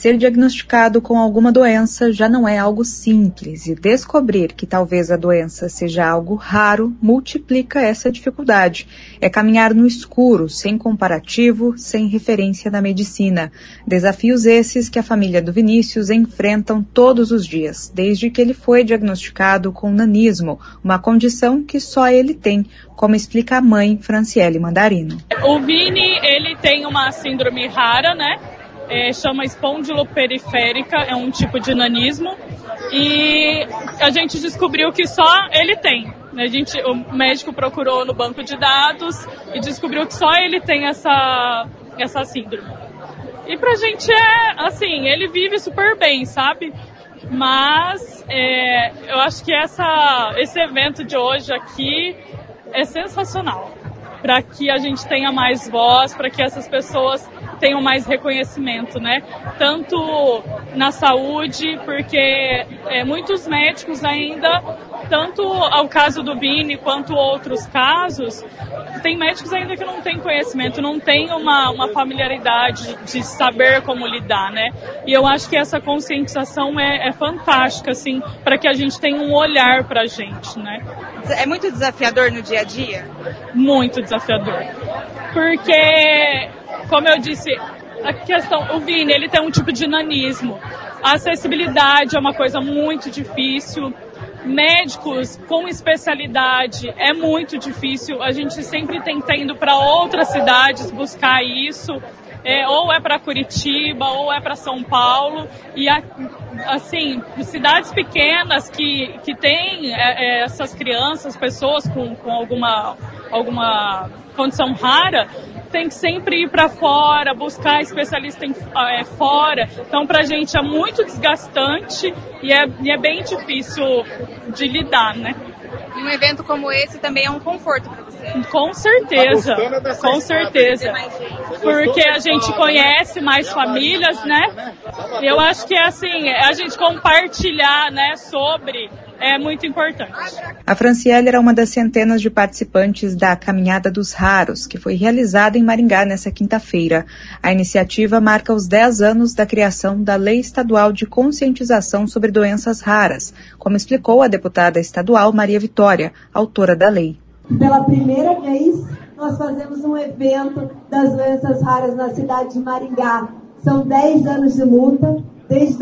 ser diagnosticado com alguma doença já não é algo simples e descobrir que talvez a doença seja algo raro multiplica essa dificuldade. É caminhar no escuro, sem comparativo, sem referência na medicina. Desafios esses que a família do Vinícius enfrentam todos os dias, desde que ele foi diagnosticado com nanismo, uma condição que só ele tem, como explica a mãe, Franciele Mandarino. O Vini, ele tem uma síndrome rara, né? Chama espondiloperiferia, é um tipo de nanismo. E a gente descobriu que só ele tem. O médico procurou no banco de dados e descobriu que só ele tem essa síndrome. E pra gente ele vive super bem, sabe? Mas eu acho que esse evento de hoje aqui é sensacional, para que a gente tenha mais voz, para que essas pessoas tenham mais reconhecimento, né? Tanto na saúde, porque muitos médicos ainda, tanto ao caso do Vini quanto outros casos, tem médicos ainda que não têm conhecimento, não têm uma familiaridade de saber como lidar, né? E eu acho que essa conscientização é fantástica, assim, para que a gente tenha um olhar pra gente, né? É muito desafiador no dia a dia? Muito desafiador. Porque, como eu disse, o Vini, ele tem um tipo de nanismo. A acessibilidade é uma coisa muito difícil. Médicos com especialidade é muito difícil. A gente sempre tenta indo para outras cidades buscar isso. Ou é para Curitiba, ou é para São Paulo. E, assim, cidades pequenas que têm essas crianças, pessoas com alguma condição rara, tem que sempre ir para fora, buscar especialista fora. Então, para a gente é muito desgastante e é bem difícil de lidar, né? E um evento como esse também é um conforto para você? Com certeza, com certeza. Porque a gente conhece mais famílias, né? Eu acho que a gente compartilhar, né, sobre é muito importante. A Franciele era uma das centenas de participantes da Caminhada dos Raros, que foi realizada em Maringá nesta quinta-feira. A iniciativa marca os 10 anos da criação da Lei Estadual de Conscientização sobre Doenças Raras, como explicou a deputada estadual Maria Vitória, autora da lei. Pela primeira vez, nós fazemos um evento das doenças raras na cidade de Maringá. São 10 anos de luta, desde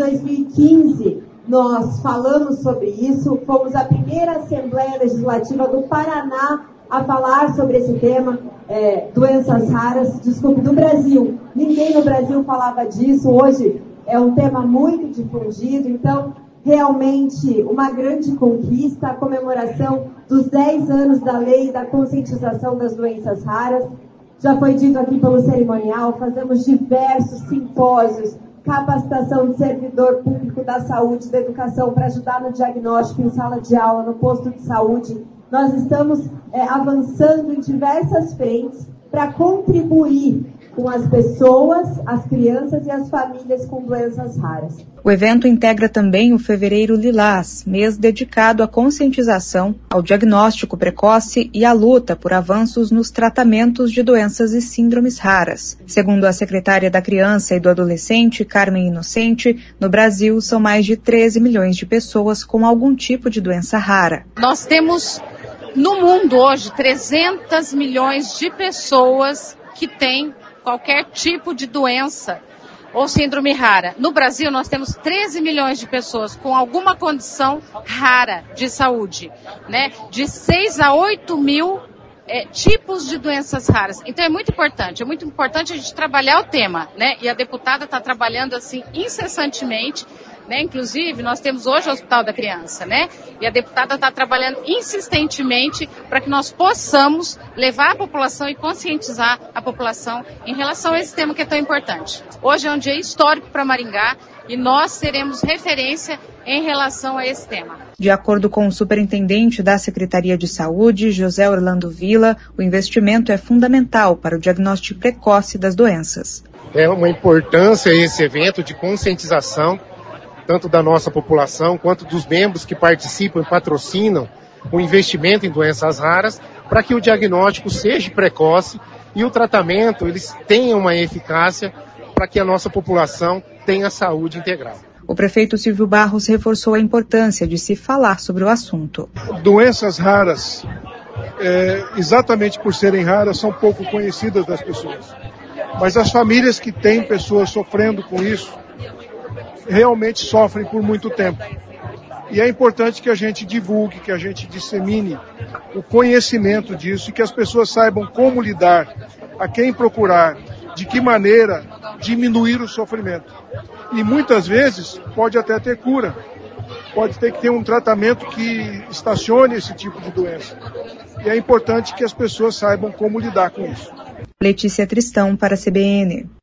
2015. Nós falamos sobre isso, fomos a primeira Assembleia Legislativa do Paraná a falar sobre esse tema, doenças raras, do Brasil. Ninguém no Brasil falava disso, hoje é um tema muito difundido, então realmente uma grande conquista, a comemoração dos 10 anos da Lei da Conscientização das Doenças Raras. Já foi dito aqui pelo cerimonial, fazemos diversos simpósios, capacitação de servidor público da saúde, da educação, para ajudar no diagnóstico, em sala de aula, no posto de saúde. Nós estamos avançando em diversas frentes para contribuir com as pessoas, as crianças e as famílias com doenças raras. O evento integra também o Fevereiro Lilás, mês dedicado à conscientização, ao diagnóstico precoce e à luta por avanços nos tratamentos de doenças e síndromes raras. Segundo a secretária da Criança e do Adolescente, Carmen Inocente, no Brasil são mais de 13 milhões de pessoas com algum tipo de doença rara. Nós temos no mundo hoje 300 milhões de pessoas que têm qualquer tipo de doença ou síndrome rara. No Brasil, nós temos 13 milhões de pessoas com alguma condição rara de saúde, né? De 6 a 8 mil tipos de doenças raras. Então é muito importante a gente trabalhar o tema, né? E a deputada está trabalhando assim incessantemente, né? Inclusive, nós temos hoje o Hospital da Criança, né? E a deputada está trabalhando insistentemente para que nós possamos levar a população e conscientizar a população em relação a esse tema que é tão importante. Hoje é um dia histórico para Maringá e nós seremos referência em relação a esse tema. De acordo com o superintendente da Secretaria de Saúde, José Orlando Villa, o investimento é fundamental para o diagnóstico precoce das doenças. É uma importância esse evento de conscientização, tanto da nossa população quanto dos membros que participam e patrocinam o investimento em doenças raras, para que o diagnóstico seja precoce e o tratamento eles tenham uma eficácia para que a nossa população tenha saúde integral. O prefeito Silvio Barros reforçou a importância de se falar sobre o assunto. Doenças raras, exatamente por serem raras, são pouco conhecidas das pessoas. Mas as famílias que têm pessoas sofrendo com isso, realmente sofrem por muito tempo. E é importante que a gente divulgue, que a gente dissemine o conhecimento disso e que as pessoas saibam como lidar, a quem procurar, de que maneira diminuir o sofrimento. E muitas vezes pode até ter cura, pode ter que ter um tratamento que estacione esse tipo de doença. E é importante que as pessoas saibam como lidar com isso. Letícia Tristão para a CBN.